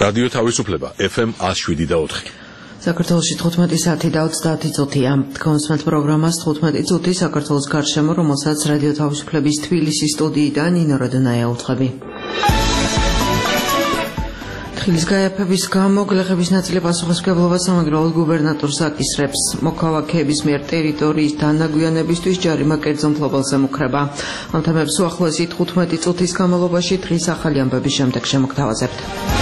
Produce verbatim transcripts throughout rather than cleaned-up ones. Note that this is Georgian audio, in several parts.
რადიო თავისუფლება ეფ ემ one oh seven და four. საქართველოში თხუთმეტი საათი და ოცდაათი წუთია. Თქვენს პროგრამას თხუთმეტი წუთი საქართველოს გარშემო, რომელსაც რადიო თავისუფლების თბილისის სტუდიიდან ნინო როდონაია უწყები. ხილის გაიაფების გამო გლეხების ნაწილი პასუხისმგებლობას სამეგრელოს გუბერნატორს აკისრებს. მოქალაქეების მიერ ტერიტორიის დანაგვიანებისთვის ჯარიმა კერძო მფლობელზე მუქრება. ამ თემებს უახლოესი თხუთმეტი წუთის განმავლობაში დღის ახალი ამბების შემდეგ შემოგთავაზებთ.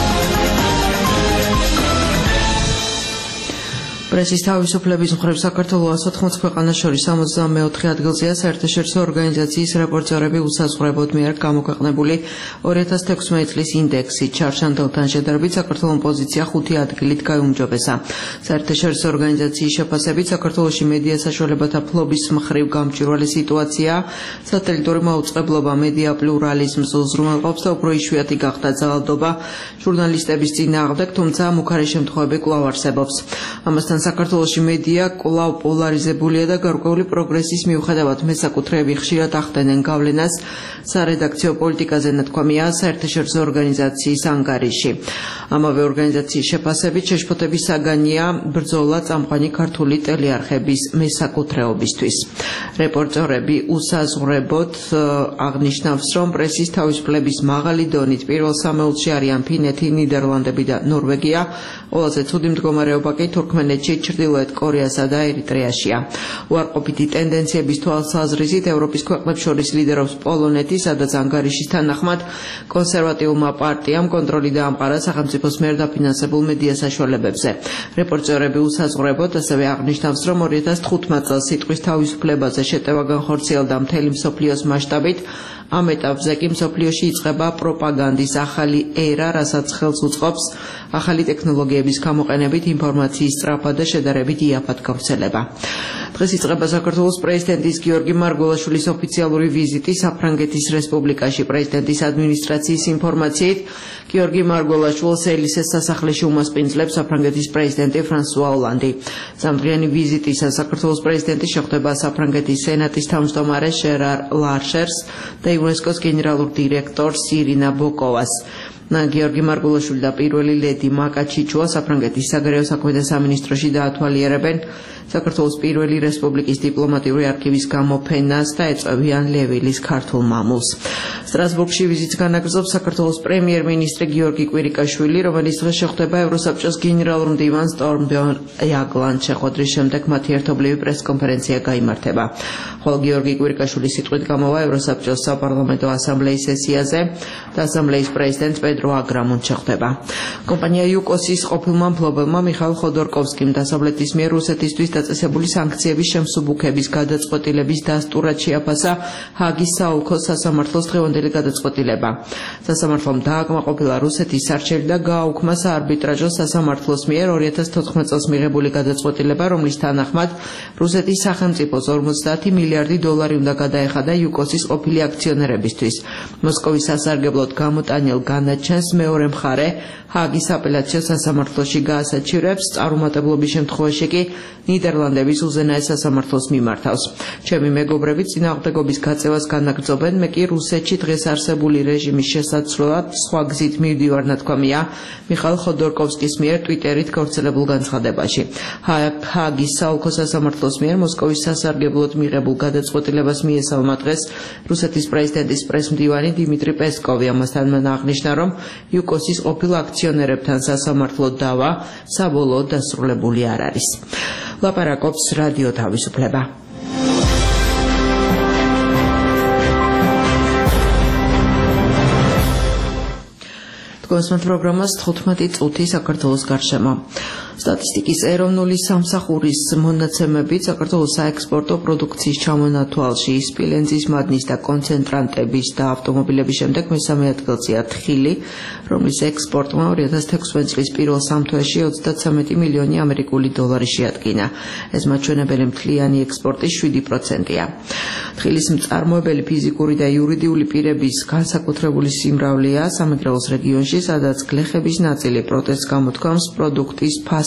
პრესის თავისუფლების მხრივ საქართველოს ოთხმოცი ქვეყანას შორის სამოცდამეოთხე ადგილზეა საერთაშორისო ორგანიზაციის რეპორტერები უსაზღვრებოდ მიერ გამოქვეყნებული ორი ათას თექვსმეტი წლის ინდექსი. ჩარჩანდელთან შედარებით საქართველოს პოზიცია ხუთი ადგილით გაიუმჯობესა. საერთაშორისო ორგანიზაციის შეფასებით საქართველოში მედია საშუალებათა ფლობის მხრივ გამჭვირვალე სიტუაცია, სატელიტური მაუწყებლობა, მედია პლურალიზმს უზრუნველყოფს და უფრო იშვიათი გახდა ძალადობა ჟურნალისტების წინააღმდეგ, თუმცა მუქარი შემთხვევები კვლავ არსებობს. ამასთან საქართველოში მედია კვლავ პოლარიზებულია და გარკვეული პროგრესის მიუხედავად მესაკუთრეები ხშირად ახდენენ გავლენას სარედაქციო პოლიტიკაზე, ნათქვამია საერთაშორისო ორგანიზაციის ანგარიში. ამავე ორგანიზაციის შეფასებით შეშფოთების საგანია ბრძოლა წამყვანი ქართული ტელეარხების მესაკუთრეობისთვის. რეპორტერები უსაზღვრებოდ აღნიშნავს, რომ პრესის თავისუფლების მაღალი დონით პირველ სამეულში არიან ფინეთი, ნიდერლანდები და ნორვეგია, ყველაზე ცუდი მდგომარეობა კი თურქმენეთში, ჩრდილოეთ კორეასა და ერიტრეაშია. უარყოფითი ტენდენციების თვალსაზრისით ევროპის ქვეყნებს შორის ლიდერობს პოლონეთი, სადაც ანგარიშის თანახმად კონსერვატიულმა პარტიამ კონტროლი დაამყარა სახელმწიფოს მიერ დაფინანსებულ მედია საშუალებებზე. რეპორტერები უსაზღვრებოდ ასევე აღნიშნავს, რომ ორი ათას თხუთმეტ წელს სიტყვის თავისუფლებაზე შეტევა განხორციელდა მთელი მსოფლიოს მასშტაბით. ამ ეტაპზე კი მსოფლიოში იწყება პროპაგანდის ახალი ერა, რასაც ხელს უწყობს ახალი ტექნოლოგიების გამოყენებით ინფორმაციის სწრაფად და შედარებით იაფად გავრცელება. დღეს იწყება საქართველოს პრეზიდენტის გიორგი მარგველაშვილის ოფიციალური ვიზიტი საფრანგეთის რესპუბლიკაში. პრეზიდენტის ადმინისტრაციის ინფორმაციით, გიორგი მარგველაშვილს ელისეს სასახლეში უმასპინძლებს საფრანგეთის პრეზიდენტი ფრანსუა ოლანდი. სამდღიანი ვიზიტისას საქართველოს პრეზიდენტი შეხვდება საფრანგეთის სენატის თავმჯდომარე ჟერარ ლარშერს და იუნესკოს გენერალურ დირექტორს ირინა ბოკოვას. გიორგი მარგველაშვილი და პირველი ლედი მაკა ჩიჩუა საფრანგეთის საგარეო საქმეთა სამინისტროში დაათვალიერებენ საქართველოს პირველი რესპუბლიკის დიპლომატიური არქივის გამოფენას და ეწევიან ლევილის ქართულ მამულს. სტრასბურგში ვიზიტს განაგრძობს საქართველოს პრემიერ-მინისტრი გიორგი კვირიკაშვილი, რომელიც დღეს შეხვდება ევროსაბჭოს გენერალურ მდივანს სტორმბერნ იაგლანდს. შეხვედრის შემდეგ მათი ერთობლივი პრესკონფერენცია გაიმართება. ხოლო გიორგი კვირიკაშვილის სიტყვით გამოვა ევროსაბჭოს საპარლამენტო ასამბლეის სესიაზე და ასამბლეის პრეზიდენტ პედრო აგრამუნდ შეხვდება. კომპანია იუკოსის ყოფილმა მფლობელმა მიხაილ ხოდორკოვსკიმ დასავლეთის მიერ რუსეთისთვის დაწესებული სანქციების შემსუბუქების გადაწყვეტილების დასტურად შეაფასა ჰაგის საოლქოს სასამართლოს დღევანდელი გადაწყვეტილება. სასამართლომ დააკმაყოფილა რუსეთის არჩევი და გააუქმა საარბიტრაჟო სასამართლოს მიერ ორი ათას თოთხმეტ წელს მიღებული გადაწყვეტილება, რომლის თანახმად რუსეთის სახელმწიფოს ორმოცდაათი მილიარდი დოლარი უნდა გადაეხადა იუკოსის ყოფილი აქციონერებისთვის. მოსკოვის სასარგებლოდ გამოტანილ განაჩენს მეორე მხარე ჰაგის აპელაციო სასამართლოში გაასაჩივრებს, წარუმატებლობის შემთხვევაში კი ნიდერლანდების უზენაეს სასამართლოს მიმართავს. ჩემი მეგობრები წინააღმდეგობის გაწევას განაგრძობენ, მე კი რუსეთში დღეს არსებული რეჟიმის შესაცვლელად სხვა გზით მივდივარ, ნათქვამია მიხაილ ხოდორკოვსკის მიერ ტვიტერით გავრცელებულ განცხადებაში. ჰაგის საოლქო სასამართლოს მიერ მოსკოვის სასარგებლოდ მიღებულ გადაწყვეტილებას მიესალმა დღეს რუსეთის პრეზიდენტის პრესმდივანი დიმიტრი პესკოვი. ამასთან მან აღნიშნა, რომ იუკოსის ყოფილ აქციონერებთან სასამართლო დავა საბოლოოდ დასრულებული არ არის. ლაპარაკობს რადიო თავისუფლება. თქვენს პროგრამას თხუთმეტი წუთი საქართველოს გარშემო. სტატისტიკის ეროვნული სამსახურის მონაცემებით საქართველოს საექსპორტო პროდუქციის ჩამონათვალში სპილენძის მადნის და კონცენტრანტების და ავტომობილების შემდეგ მესამე ადგილზეა თხილი, რომლის ექსპორტმა ორი ათას თექვსმეტ წლის პირველ სამ თვეში ოცდათვრამეტი მილიონი ამერიკული დოლარი შეადგინა. ეს მაჩვენებელი მთლიანი ექსპორტის შვიდი პროცენტია. თხილის მწარმოებელი ფიზიკური და იურიდიული პირების განსაკუთრებული სიმრავლეა სამეგრელოს რეგიონში, სადაც გლეხების ნაწილი პროტესტს გამოთქვამს პროდუქტის ფასი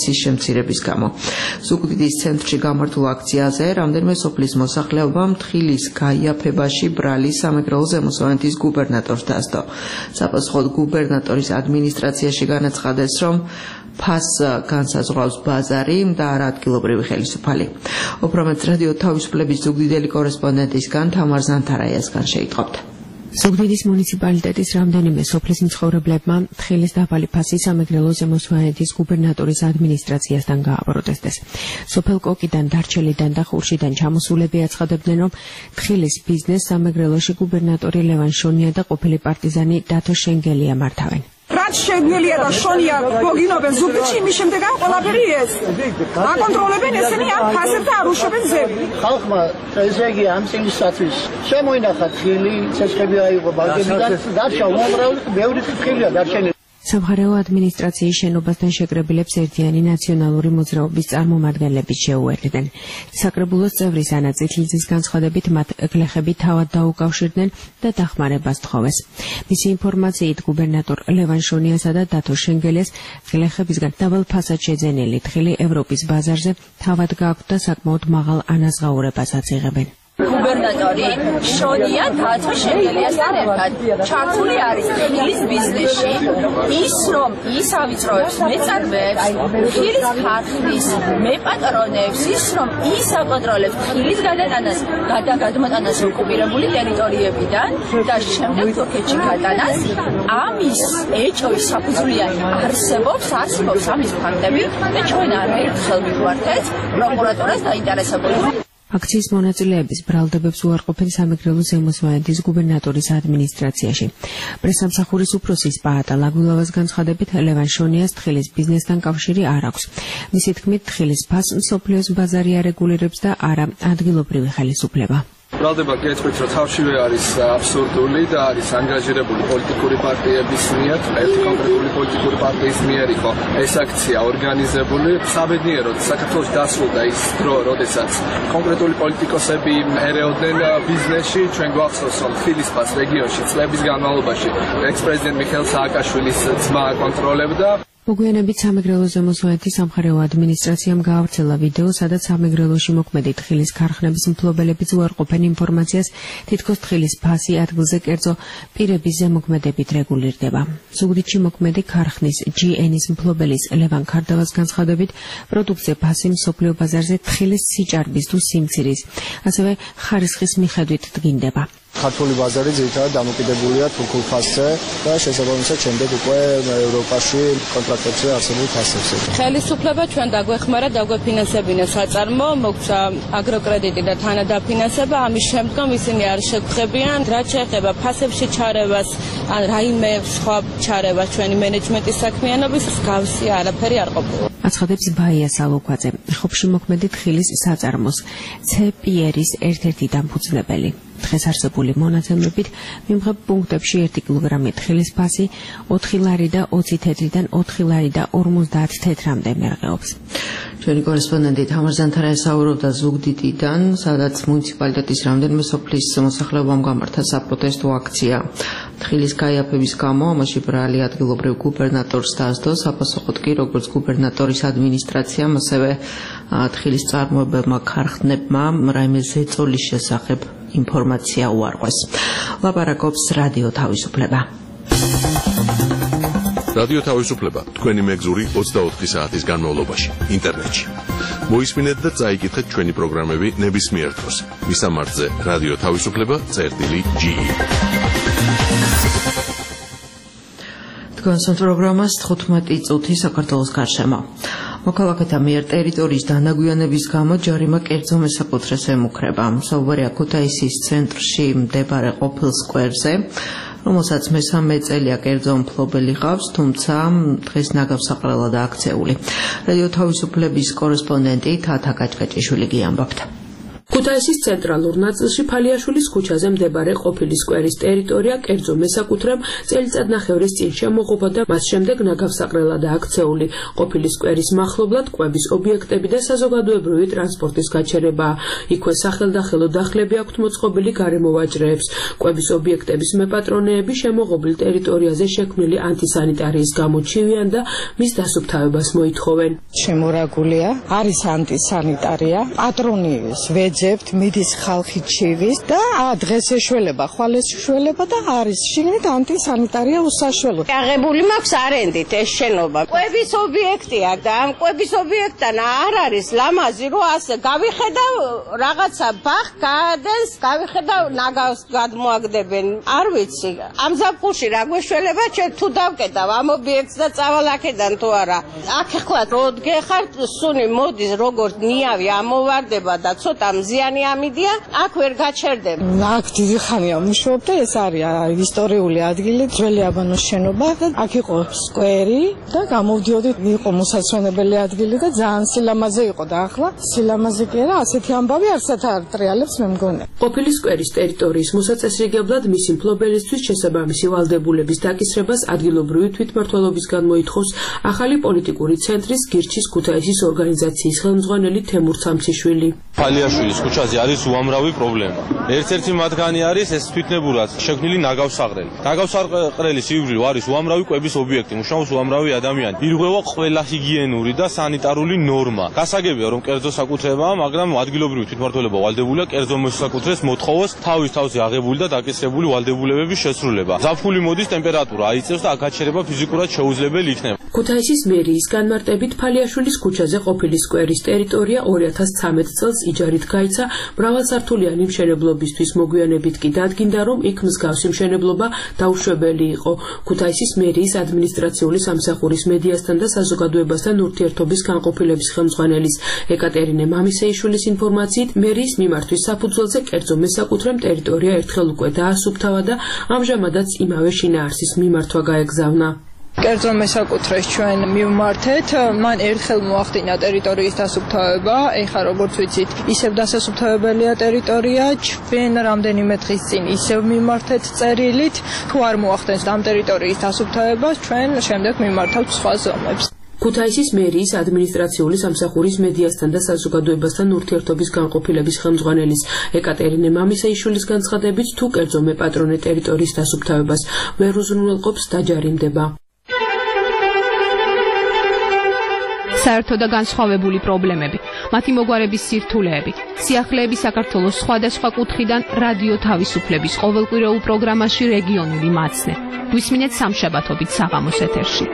ფასის შემცირების გამო. ზუგდიდის ცენტრში გამართულ აქციაზე რამდენიმე სოფლის მოსახლეობამ თხილის გაიაფებაში ბრალი სამეგრელო ზემოსვანეთის გუბერნატორს დასდო. Საპასუხოდ გუბერნატორის ადმინისტრაციაში განაცხადეს, რომ ფას განსაზღვრავს ბაზარი და არა ადგილობრივი ხელისუფალი. უფრო მეტ რადიო თავისუფლების ზუგდიდელი კორესპონდენტისგან თამარ ზანთარაიასგან შეიტყობთ. ზუგდიდის მუნიციპალიტეტის რამდენიმე სოფლის მცხოვრებლებმა თხილის დაბალი ფასი სამეგრელო ზემოსვანეთის გუბერნატორის ადმინისტრაციასთან გააპროტესტეს. სოფელ კოკიდან, დარჩელიდან და ხურშიდან ჩამოსულები აცხადებდნენ, რომ თხილის ბიზნეს სამეგრელოში გუბერნატორი ლევან შონია და ყოფილი პარტიზანი დათო შენგელია მართავენ. რაც შეგნელია და შონია მოგინობენ ზუგდიდში, იმის შემდეგ ამ ყველაფერი ეს აკონტროლებენ ესენი ამ ფასებს და არ უშვებენ ზევი. ხალხმა ესე იგი ამ წელისათვის შემოინახა თხილი, ცეცხლები აიღო ბანკებიდან, დარჩა უმამრავლე ბევრი თხილია დარჩენილი. სამხარეო ადმინისტრაციის შენობასთან შეკრებილებს ერთიანი ნაციონალური მოძრაობის წარმომადგენლები შეუერთდნენ. საკრებულოს წევრის ანა წითლიძის განცხადებით მათ გლეხები თავად დაუკავშირდნენ და დახმარებას თხოვეს. მისი ინფორმაციით გუბერნატორ ლევან შონიასა და დათო შენგელიას გლეხებისგან დაბალ ფასად შეძენილი თხილი ევროპის ბაზარზე თავად გააქვთ და საკმაოდ მაღალ ანაზღაურებასაც იღებენ. გუბერნატორი შონია დათო შენგელიასთან ერთად ჩართული არის თხილის ბიზნესში, ის რომ ის ავიწროებს მეწარმეებს, თხილის ქარხნის მეპატრონებს, ის რომ ის აკონტროლებს თხილის გადატანას, გადაგადმოტანას ოკუპირებული ტერიტორიებიდან და შემდეგ თურქეთში გატანას, ამის ეჭვის საფუძვლიანი არსებობს, არსებობს ამის ფაქტები და ჩვენ არაერთხელ ვიგვართეთ პროკურატურას დაინტერესებული. აქციის მონაწილეების ბრალდებებს უარყოფენ სამეგრელო ზემოსვანეთის გუბერნატორის ადმინისტრაციაში. პრესამსახურის უფროსის პაატა ლაგვილავას განცხადებით, ლევან შონიას თხილის ბიზნესთან კავშირი არ აქვს. მისი თქმით, თხილის ფასს მსოფლიოს ბაზარი არეგულირებს და არა ადგილობრივი ხელისუფლება. ბრალდება გეცხვით, რომ თავშივე არის აბსურდული და არის ანგაჟირებული პოლიტიკური პარტიების მიერ, ერთი კონკრეტული პოლიტიკური პარტიის მიერ იყო ეს აქცია ორგანიზებული. საბედნიეროდ საქართველოს დასრულდა ის დრო, როდესაც კონკრეტული პოლიტიკოსები ერეოდნენ ბიზნესში. ჩვენ გვახსოვს, რომ თხილის ფასს რეგიონში წლების განმავლობაში ექს-პრეზიდენტ მიხეილ სააკაშვილის ძმა აკონტროლებდა. მოგვიანებით სამეგრელო ზემოსვანეთის სამხარეო ადმინისტრაციამ გაავრცელა ვიდეო, სადაც სამეგრელოში მოქმედი თხილის ქარხნების მფლობელები უარყოფენ ინფორმაციას, თითქოს თხილის ფასი ადგილზე კერძო პირების ზემოქმედებით რეგულირდება. ზუგდიდში მოქმედი ქარხნის ჯი ენის მფლობელის ლევან ქარდავას განცხადებით, პროდუქტზე ფასი მსოფლიო ბაზარზე თხილის სიჭარბის თუ სიმცირის, ასევე ხარისხის მიხედვით დგინდება. ქართული ბაზარი ძირითადად დამოკიდებულია თურქულ ფასზე და შესაბამისად შემდეგ უკვე ევროპაში კონტრაქტებზე არსებულ ფასებზე. ხელისუფლება ჩვენ დაგვეხმარა, დაგვეფინანსებინა საწარმო, მოგცა აგროკრედიტი და თანადაფინანსება, ამის შემდგომ ისინი არ შეგხვდებიან, რაც შეეხება ფასებში ჩარევას, ან რაიმე სხვა ჩარევას ჩვენი მენეჯმენტის საქმიანობის, გავსი არაფერი არ ყოფილა. აცხადებს ბაია სალოქვაძე, ხობში მოქმედი თხილის საწარმოს ცე-პიერის ერთ-ერთი დამფუძნებელი. დღეს არსებული მონაცემებით მიმღებ პუნქტებში ერთი კილოგრამი თხილის ფასი ოთხი ლარი და ოცი თეთრიდან ოთხი ლარი და ორმოცდაათ თეთრამდე მერყეობს. ჩვენი კორესპონდენტი თამარ ზანთარაია საუბრობდა ზუგდიდიდან, სადაც მუნიციპალიტეტის რამდენიმე სოფლის მოსახლეობამ გამართა საპროტესტო აქცია. თხილის გაიაფების გამო ამაში ბრალი ადგილობრივ გუბერნატორს დასდო, საპასუხოდ კი როგორც გუბერნატორის ადმინისტრაციამ, ასევე თხილის წარმოებელმა ქარხნებმა რაიმე ზეწოლის შესახებ ინფორმაცია უარყვეს. ლაპარაკობს რადიო თავისუფლება. რადიო თავისუფლება თქვენი მეგზური ოცდაოთხი საათის განმავლობაში ინტერნეტში. მოისმინეთ და წაიკითხეთ ჩვენი პროგრამები ნებისმიერ დროს. მისამართზე რადიო თავისუფლება წერტილი ჯი ი. თქვენს პროგრამას თხუთმეტი წუთი საქართველოს გარშემო. მოქალაქეთა მიერ ტერიტორიის დანაგვიანების გამო ჯარიმა კერძო მესაკუთრეს ემუქრება. საუბარია ქუთაისის ცენტრში მდებარე ყოფილ სკვერზე, რომელსაც მესამე წელია კერძო მფლობელი ყავს, თუმცა დღეს ნაგავსაყრელად აქცეული. რადიო თავისუფლების კორესპონდენტი თათა კაჭკაჭიშვილი გიამბობთ. ქუთაისის ცენტრალურ ნაწილში ფალიაშვილის ქუჩაზე მდებარე ყოფილი სკვერის ტერიტორია კერძო მესაკუთრემ წელიწადნახევრის წინ შემოღობა და მას შემდეგ ნაგავსაყრელადაა აქცეული. ყოფილი სკვერის მახლობლად კვების ობიექტები და საზოგადოებრივი ტრანსპორტის გაჩერებაა. იქვე სახელდახელო დახლები აქვთ მოწყობილი გარემოვაჭრეებს. კვების ობიექტების მეპატრონეები შემოღობილ ტერიტორიაზე შექმნილი ანტისანიტარიის გამო ჩივიან და მის დასუფთავებას მოითხოვენ. შემორაგულია, არის ანტისანიტარია, პატრონიებს ვეძებთ, მიდის ხალხი ჩივის და დღეს ეშველება, ხვალ ეშველება და არის შიგნით ანტისანიტარია უსაშველო. აღებული მაქვს არენდით ეს შენობა. კვების ობიექტია და ამ კვების ობიექტთან არ არის ლამაზი, რომ ასე გავიხედავ რაღაცა ბახ გადენს, გავიხედავ ნაგავს გადმოაგდებენ. არ ვიცი, ამ ზაფხულში რა გვეშველება, ჩვენ თუ დავკეტავ ამ ობიექტს და წავალ აქედან თუ არა. აქ ახლა როდგეხარ სუნი მოდის როგორც ნიავი ამოვარდება და ცოტა მზიანი ამიდია, აქ ვერ გაჩერდება. აქ დიდი ხანია ვმუშაობ და ეს არის ისტორიული ადგილი, ძველი აბანოს შენობა და აქ იყო სკვერი და გამოვდიოდი, იყო მოსასვენებელი ადგილი და ძალიან სილამაზე იყო და ახლა სილამაზე კი არა, ასეთი ამბავი არსად არ ტრიალებს მე მგონი. ყოფილი სკვერის ტერიტორიის მოსაწესრიგებლად მისი მფლობელისთვის შესაბამისი ვალდებულების დაკისრებას ადგილობრივი თვითმმართველობისგან მოითხოვს ახალი პოლიტიკური ცენტრის გირჩის ქუთაისის ორგანიზაციის ხელმძღვანელი თემურ სამციშვილი. ფალიაშვილის ქუჩაზე არის უამრავი პრობლემა. ერთ-ერთი მათგანი არის ეს თვითნებურად შექმნილი ნაგავსაყრელი. ნაგავსაყრელის ირგვლივ არის უამრავი კვების ობიექტი, მუშაობს უამრავი ადამიანი. ირღვევა ყველა ჰიგიენური და სანიტარული ნორმა. გასაგებია, რომ კერძო საკუთრებაა, მაგრამ ადგილობრივი თვითმმართველობა ვალდებულია კერძო მოსაკუთრეს მოთხოვოს თავის თავზე აღებული და დაკისრებული ვალდებულებების შესრულება. ზაფხული მოდის, ტემპერატურა აიწევს და აქ გაჩერება ფიზიკურად შეუძლებელი იქნება. ქუთაისის მერიის განმარტებით ფალიაშვილის ქუჩაზე ყოფილი სკვერის ტერიტორია ორი ათას ცხრამეტ წელს იჯარით გაიცა მრავალსართულიანი მშენებლობისთვის, მოგვიანებით კი დადგინდა, რომ იქ მსგავსი მშენებლობა დაუშვებელი იყო. ქუთაისის მერიის ადმინისტრაციული სამსახურის მედიასთან და საზოგადოებასთან ურთიერთობის განყოფილების ხელმძღვანელის ეკატერინე მამისეიშვილის ინფორმაციით, მერიის მიმართვის საფუძველზე კერძო მესაკუთრემ ტერიტორია ერთხელ უკვე დაასუფთავა და ამჟამადაც იმავე შინაარსის მიმართვა გაეგზავნა. კერძო მესაკუთრეს ჩვენ მივმართეთ, მან ერთხელ მოახდინა ტერიტორიის დასუფთავება, ეხლა როგორც ვიცით, ისევ დასასუფთავებელია ტერიტორია, ჩვენ რამდენიმე დღის წინ ისევ მივმართეთ წერილით, თუ არ მოახდენს ამ ტერიტორიის დასუფთავებას, ჩვენ შემდეგ მიმართავთ სხვა ზომებს. ქუთაისის მერიის ადმინისტრაციული სამსახურის მედიასთან და საზოგადოებასთან ურთიერთობის განყოფილების ხელმძღვანელის ეკატერინე მამისეიშვილის განცხადებით, თუ კერძო მეპატრონე ტერიტორიის დასუფთავებას ვერ უზრუნველყოფს, დაჯარიმდება. საერთო და განსხვავებული პრობლემები, მათი მოგვარების სირთულეები, სიახლეები საქართველოს სხვადასხვა კუთხიდან რადიო თავისუფლების ყოველკვირეულ პროგრამაში რეგიონული მაცნე. გვისმინეთ სამშაბათობით საღამოს ეთერში.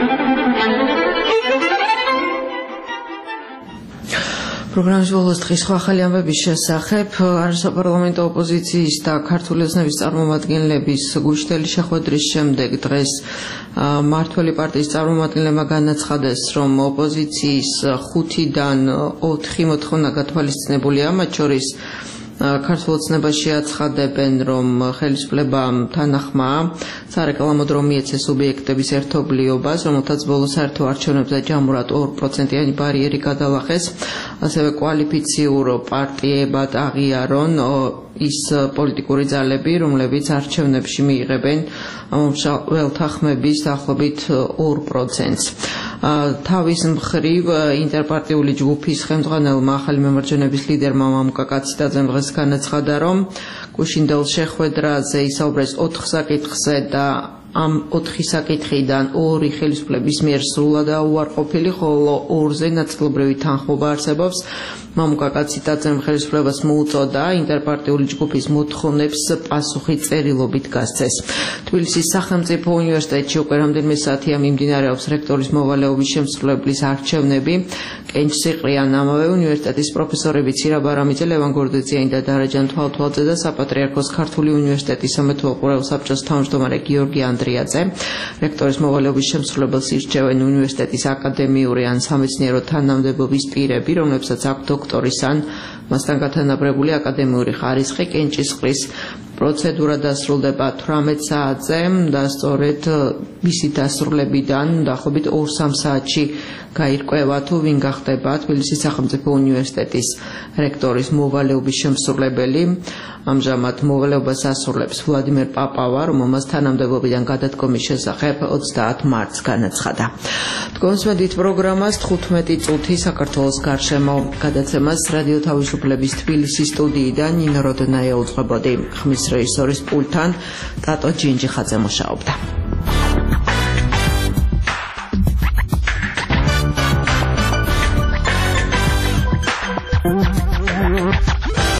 პროგრამის ბოლოს დღის სხვა ახალი ამბების შესახებ არასაპარლამენტო ოპოზიციის და ქართული ოცნების წარმომადგენლების გუშინდელი შეხვედრის შემდეგ დღეს მმართველი პარტიის წარმომადგენლებმა განაცხადეს, რომ ოპოზიციის ხუთიდან ოთხი მოთხოვნა გათვალისწინებულია, მათ შორის ქართულ ოცნებაში აცხადებენ, რომ ხელისუფლება თანახმაა სარეკლამო დრო მიეცეს სუბიექტების ერთობლიობას, რომელთაც ბოლო საერთო არჩევნებზე ჯამურად ორ პროცენტიანი ბარიერი გადალახეს, ასევე კვალიფიციურ პარტიებად აღიარონ ის პოლიტიკური ძალები, რომლებიც არჩევნებში მიიღებენ მომხმარებელთა ხმების დაახლოებით ორ პროცენტს. თავის მხრივ ინტერპარტიული ჯგუფის ხელმძღვანელმა ახალი მემარჯვენების ლიდერმა მამუკა კაციტაძემ დღეს განაცხადა, რომ გუშინდელ შეხვედრაზე ისაუბრეს ოთხ საკითხზე და ამ ოთხი საკითხიდან ორი ხელისუფლების მიერ სრულად უარყოფილი, ხოლო ორზე ნაწილობრივი თანხმობა არსებობს. მამუკა კაციტაძემ ხელისუფლებას მოუწოდა ინტერპარტიული ჯგუფის მოთხოვნებს პასუხი წერილობით გასცეს. თბილისის სახელმწიფო უნივერსიტეტში უკვე რამდენიმე საათია მიმდინარეობს რექტორის მოვალეობის შემსრულებლის არჩევნები. კენჭ სიყრიან ამავე უნივერსიტეტის პროფესორები ცირა ბარამიძე, ლევან გორდეწიანი და დარაჯან თვალთვალძე და საპატრიარქოს ქართული უნივერსიტეტის სამეთო ყურეულ საბჭოს თავმჯდომარე გიორგი ანდრიაძე. რექტორის მოვალეობის შემსრულებელს ირჩევენ უნივერსიტეტის აკადემიური ან სამეცნიერო თანამდებობის პირები, რომლებსაც აქვთ დოქტორის ან მასთან გათანაბრებული აკადემიური ხარისხი. კენჭისყრის პროცედურა დასრულდება თვრამეტ საათზე და სწორედ მისი დასრულებიდან დაახლოებით ორ-სამ საათში გაირკვევა თუ ვინ გახდება თბილისის სახელმწიფო უნივერსიტეტის რექტორის მოვალეობის შემსრულებელი. ამჟამად მოვალეობას ასრულებს ვლადიმერ პაპავა, რომელმაც თანამდებობიდან გადადგომის შესახებ ოცდაათ მარტს განაცხადა. თქვენსმენთ პროგრამას თხუთმეტი წუთი საქართველოს გარშემო გადაცემას რადიო თავისუფლების თბილისის სტუდიიდან ნინო როდნაია უძღვებოდი. ხმის რეჟისორის პულტთან ტატო ჯინჯიხაძე მუშაობდა.